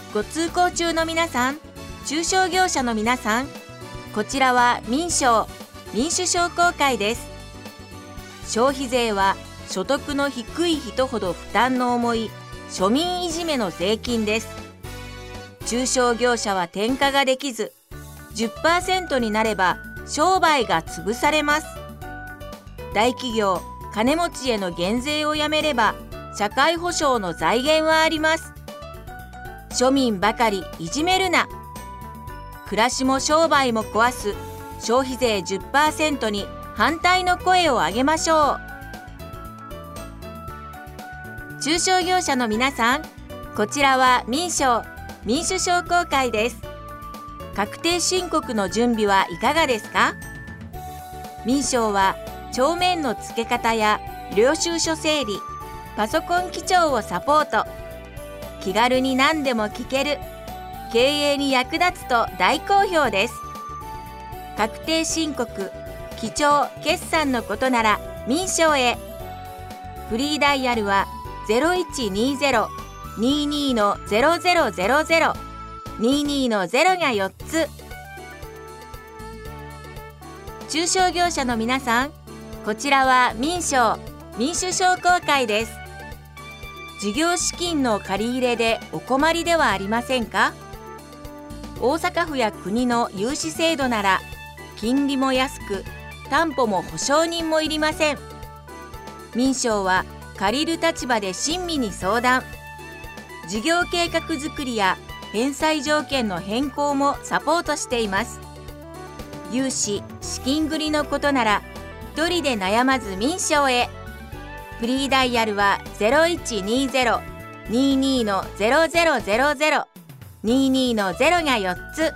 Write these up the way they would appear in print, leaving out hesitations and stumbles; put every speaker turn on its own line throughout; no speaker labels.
ご通行中の皆さん、中小業者の皆さん、こちらは民商、民主商工会です。消費税は所得の低い人ほど負担の重い庶民いじめの税金です。中小業者は転嫁ができず、10% になれば商売が潰されます。大企業、金持ちへの減税をやめれば社会保障の財源はあります。庶民ばかりいじめるな。暮らしも商売も壊す消費税 10% に反対の声を上げましょう。中小業者の皆さん、こちらは民商、民主商工会です。確定申告の準備はいかがですか？民商は帳面の付け方や領収書整理、パソコン記帳をサポート。気軽に何でも聞ける、経営に役立つと大好評です。確定申告、記帳、決算のことなら民商へ。フリーダイヤルは 0120-22-0000、22の0が4つ。中小業者の皆さん、こちらは民商、民主商工会です。事業資金の借り入れでお困りではありませんか？大阪府や国の融資制度なら金利も安く、担保も保証人もいりません。民商は借りる立場で親身に相談。事業計画づくりや返済条件の変更もサポートしています。融資・資金繰りのことなら一人で悩まず民商へ。フリーダイヤルは 0120-22-0000、22の0が4つ。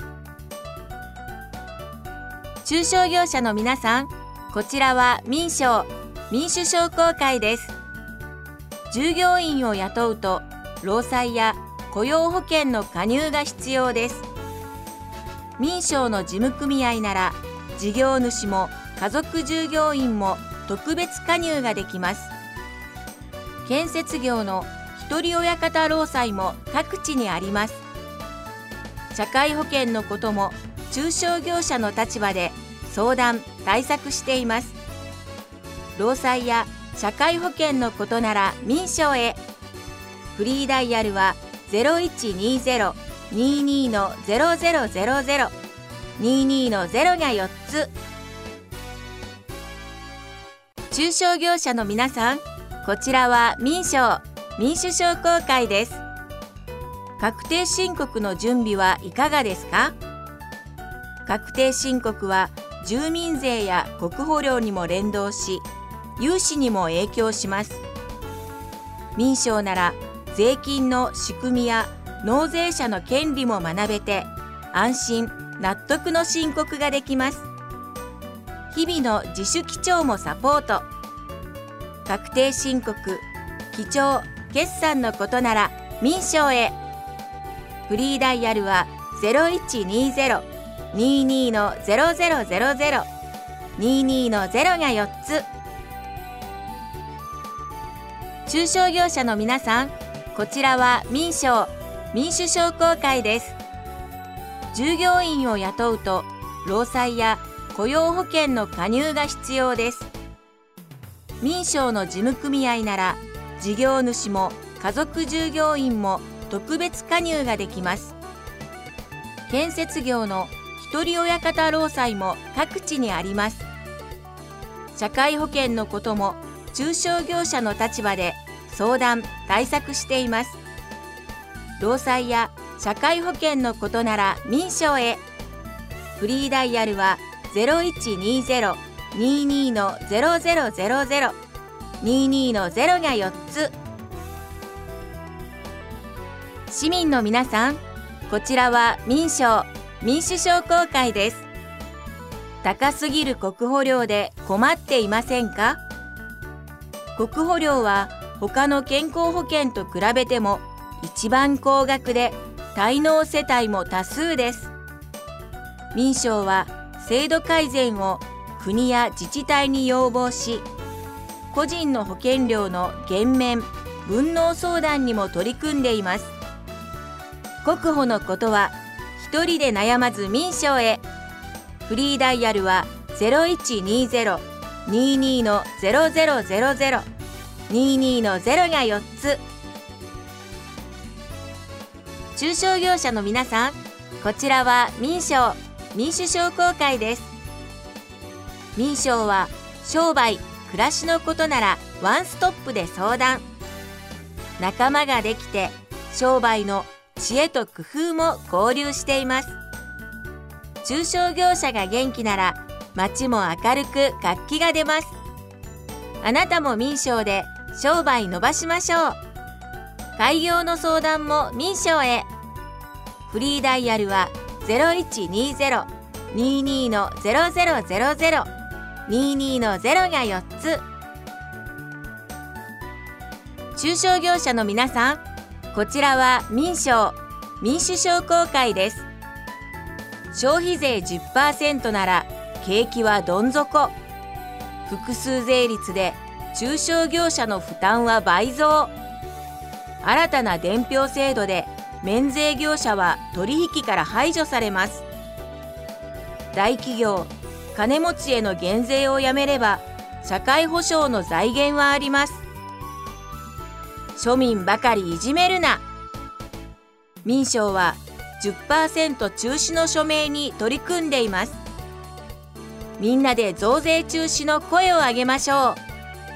中小業者の皆さん、こちらは民商、民主商工会です。従業員を雇うと労災や雇用保険の加入が必要です。民商の事務組合なら事業主も家族従業員も特別加入ができます。建設業の一人親方労災も各地にあります。社会保険のことも中小業者の立場で相談・対策しています。労災や社会保険のことなら民商へ。フリーダイヤルは 0120-22-0000、22の0が4つ。中小業者の皆さん、こちらは民商、民主商工会です。確定申告の準備はいかがですか？確定申告は住民税や国保料にも連動し、融資にも影響します。民商なら税金の仕組みや納税者の権利も学べて、安心・納得の申告ができます。日々の自主記帳もサポート。確定申告、記帳、決算のことなら民商へ。フリーダイヤルは 0120-22-0000、22の0が4つ。中小業者の皆さん、こちらは民商、民主商工会です。従業員を雇うと労災や雇用保険の加入が必要です。民商の事務組合なら事業主も家族従業員も特別加入ができます。建設業の一人親方労災も各地にあります。社会保険のことも中小業者の立場で相談・対策しています。労災や社会保険のことなら民商へ。フリーダイヤルは 0120-22-0000、22の0が4つ。市民の皆さん、こちらは民商、民主商工会です。高すぎる国保料で困っていませんか？国保料は他の健康保険と比べても一番高額で、滞納世帯も多数です。民商は制度改善を国や自治体に要望し、個人の保険料の減免・分納相談にも取り組んでいます。 国保のことは一人で悩まず民商へ。フリーダイヤルは 0120-22-0000 22の0が4つ。中小業者の皆さん、こちらは民商民主商工会です。民商は商売暮らしのことならワンストップで相談。仲間ができて商売の知恵と工夫も交流しています。中小業者が元気なら町も明るく活気が出ます。あなたも民商で商売伸ばしましょう。開業の相談も民商へ。フリーダイヤルは 0120-22-0000 22の0が4つ。中小業者の皆さん、こちらは民商民主商工会です。消費税 10% なら景気はどん底。複数税率で中小業者の負担は倍増。新たな伝票制度で免税業者は取引から排除されます。大企業、金持ちへの減税をやめれば社会保障の財源はあります。庶民ばかりいじめるな。民商は 10% 中止の署名に取り組んでいます。みんなで増税中止の声を上げましょう。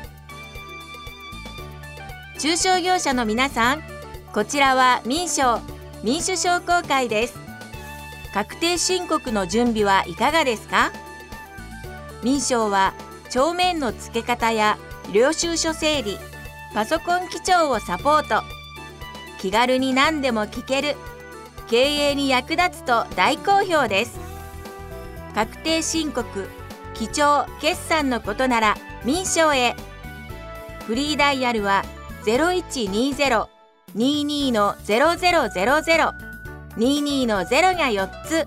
中小業者の皆さん、こちらは民商民主商工会です。確定申告の準備はいかがですか？民商は帳面の付け方や領収書整理、パソコン記帳をサポート。気軽に何でも聞ける、経営に役立つと大好評です。確定申告、記帳、決算のことなら民商へ。フリーダイヤルは 0120-22-0000 22の0が4つ。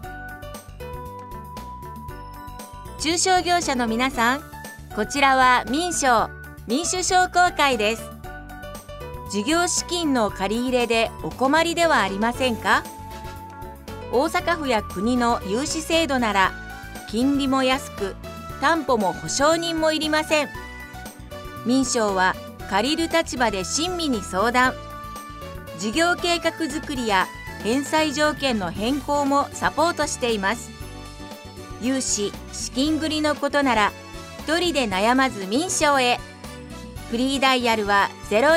中小業者の皆さん、こちらは民商民主商工会です。事業資金の借り入れでお困りではありませんか？大阪府や国の融資制度なら金利も安く、担保も保証人もいりません。民商は借りる立場で親身に相談。事業計画作りや返済条件の変更もサポートしています。融資・資金繰りのことなら一人で悩まず民商へ。フリーダイヤルは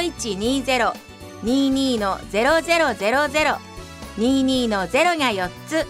0120-22-0000 22の0が4つ。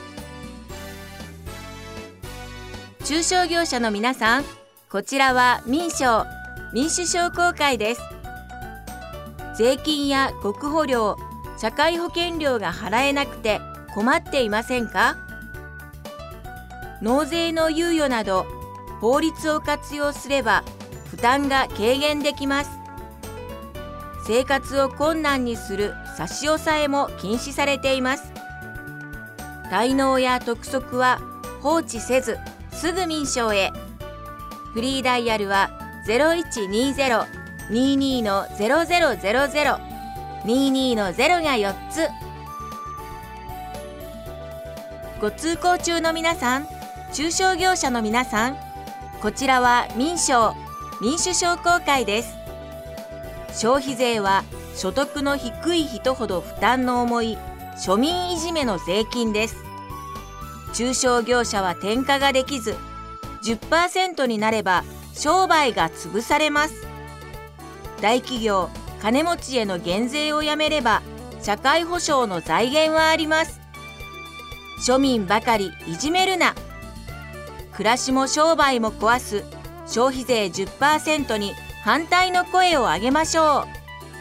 中小業者の皆さん、こちらは民商民主商工会です。税金や国保料、社会保険料が払えなくて困っていませんか？納税の猶予など法律を活用すれば負担が軽減できます。生活を困難にする差し押さえも禁止されています。滞納や督促は放置せずすぐ民商へ。フリーダイヤルは 0120-22-0000 22の0が4つ。ご通行中の皆さん、中小業者の皆さん、こちらは民商民主商工会です。消費税は所得の低い人ほど負担の重い庶民いじめの税金です。中小業者は転嫁ができず、10% になれば商売が潰されます。大企業、金持ちへの減税をやめれば社会保障の財源はあります。庶民ばかりいじめるな。暮らしも商売も壊す消費税 10% に反対の声を上げましょう。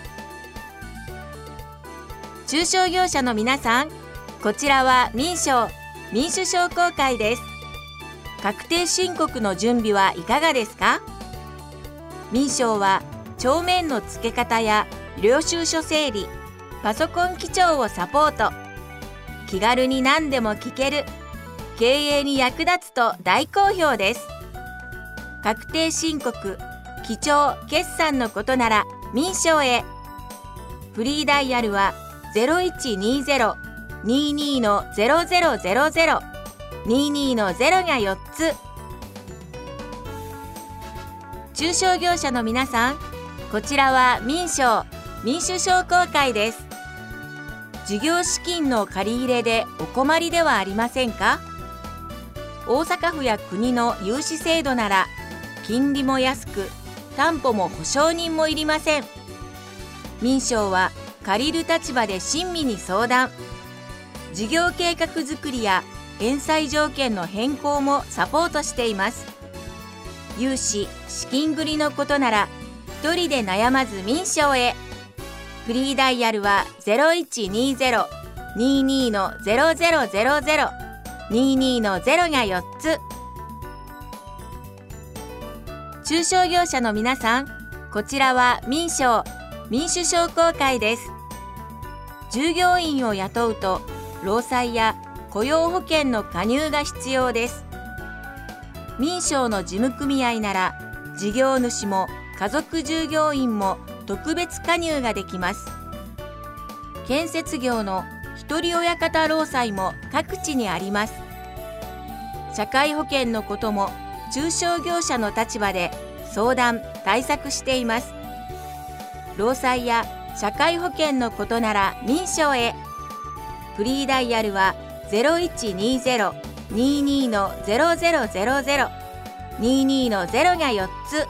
中小業者の皆さん、こちらは民商民主商工会です。確定申告の準備はいかがですか？民商は帳面の付け方や領収書整理、パソコン記帳をサポート。気軽に何でも聞ける、経営に役立つと大好評です。確定申告、記帳、決算のことなら民商へ。フリーダイヤルは 22-0000、22-0が4つ。中小業者の皆さん、こちらは民商、民主商工会です。事業資金の借り入れでお困りではありませんか？大阪府や国の融資制度なら、金利も安く、担保も保証人もいりません。民商は借りる立場で親身に相談。事業計画づくりや返済条件の変更もサポートしています。融資・資金繰りのことなら、一人で悩まず民商へ。フリーダイヤルは 0120-22-0000、22-0が4つ。中小業者の皆さん、こちらは民商、民主商工会です。従業員を雇うと、労災や雇用保険の加入が必要です。民商の事務組合なら、事業主も家族従業員も特別加入ができます。建設業の一人親方労災も各地にあります。社会保険のことも中小業者の立場で相談・対策しています。労災や社会保険のことなら民商へ。フリーダイヤルは 0120-22-0000、22-0が4つ。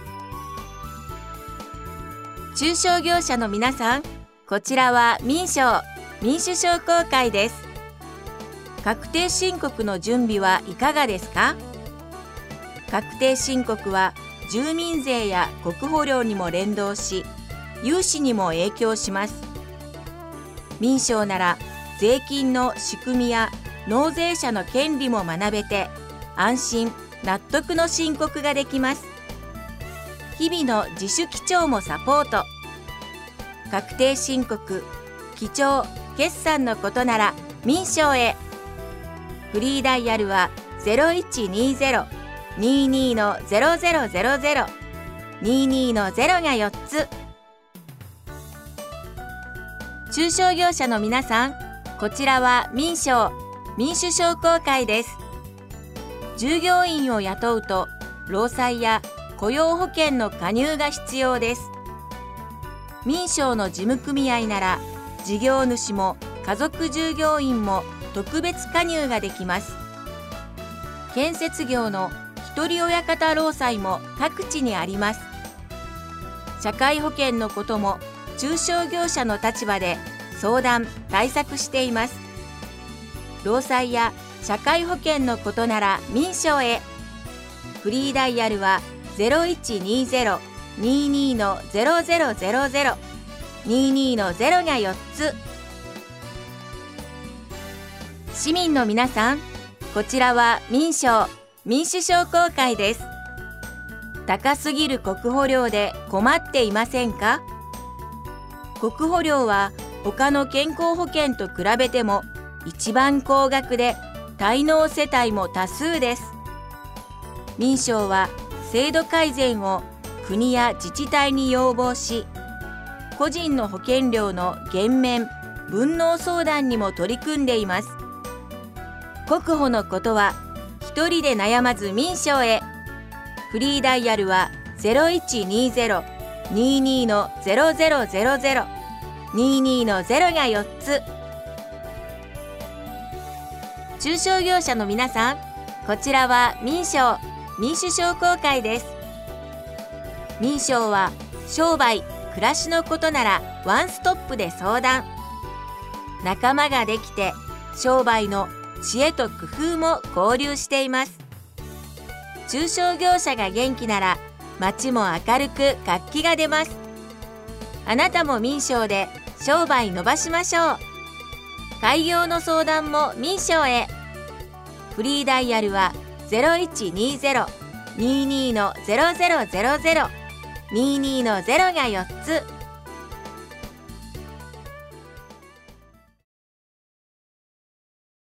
中小業者の皆さん、こちらは民商、民主商工会です。確定申告の準備はいかがですか？確定申告は住民税や国保料にも連動し、融資にも影響します。民商なら税金の仕組みや納税者の権利も学べて、安心・納得の申告ができます。日々の自主記帳もサポート。確定申告、記帳、決算のことなら民商へ。フリーダイヤルは 0120-22-0000、22-0が4つ。中小業者の皆さん、こちらは民商、民主商工会です。従業員を雇うと、労災や雇用保険の加入が必要です。民商の事務組合なら、事業主も家族従業員も特別加入ができます。建設業の一人親方労災も各地にあります。社会保険のことも中小業者の立場で相談・対策しています。労災や社会保険のことなら民商へ。フリーダイヤルは 0120-22-0000、22-0が4つ。市民の皆さん、こちらは民商、民主商工会です。高すぎる国保料で困っていませんか？国保料は他の健康保険と比べても一番高額で、滞納世帯も多数です。民商は制度改善を国や自治体に要望し、個人の保険料の減免・分納相談にも取り組んでいます。国保のことは一人で悩まず民商へ。フリーダイヤルは 0120-22-0000、22-0が4つ。中小業者の皆さん、こちらは民商、民主商工会です。民商は商売・暮らしのことならワンストップで相談。仲間ができて商売の知恵と工夫も交流しています。中小業者が元気なら街も明るく活気が出ます。あなたも民商で商売伸ばしましょう。開業の相談も民商へ。フリーダイヤルは 0120-22-0000、22-0が4つ。